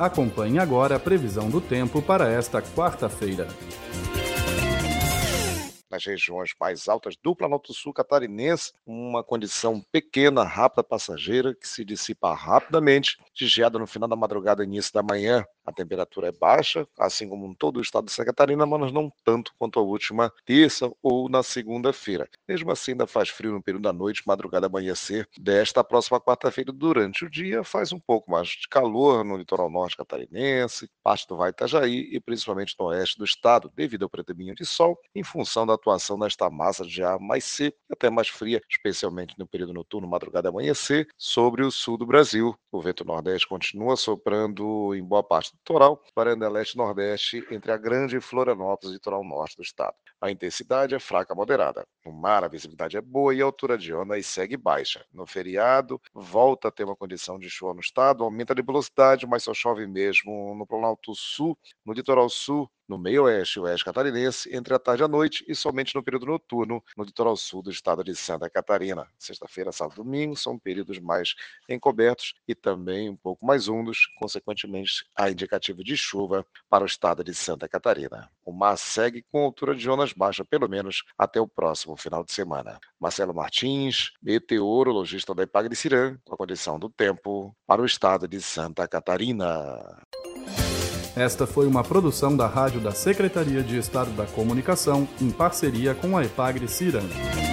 Acompanhe agora a previsão do tempo para esta quarta-feira. Nas regiões mais altas do Planalto Sul catarinense, uma condição pequena, rápida, passageira, que se dissipa rapidamente, de geada no final da madrugada e início da manhã. A temperatura é baixa, assim como em todo o estado de Santa Catarina, mas não tanto quanto a última terça ou na segunda-feira. Mesmo assim, ainda faz frio no período da noite, madrugada, amanhecer. Desta próxima quarta-feira, durante o dia, faz um pouco mais de calor no litoral norte catarinense, parte do Vale Itajaí e principalmente no oeste do estado, devido ao predomínio de sol, em função da atuação nesta massa de ar mais seca e até mais fria, especialmente no período noturno, madrugada, amanhecer, sobre o sul do Brasil. O vento nordeste continua soprando em boa parte do litoral, varanda leste e nordeste, entre a Grande Florianópolis e o litoral norte do estado. A intensidade é fraca a moderada. No mar, a visibilidade é boa e a altura de onda segue baixa. No feriado, volta a ter uma condição de chuva no estado, aumenta a nebulosidade, mas só chove mesmo no Planalto Sul, no litoral sul, no meio-oeste e oeste catarinense, entre a tarde e a noite e somente no período noturno, no litoral sul do estado de Santa Catarina. Sexta-feira, sábado e domingo são períodos mais encobertos e também um pouco mais úmidos, consequentemente, há indicativo de chuva para o estado de Santa Catarina. O mar segue com altura de ondas baixa, pelo menos até o próximo final de semana. Marcelo Martins, meteorologista da Epagre-Cirã, com a condição do tempo para o estado de Santa Catarina. Esta foi uma produção da Rádio da Secretaria de Estado da Comunicação, em parceria com a Epagre-Cirã.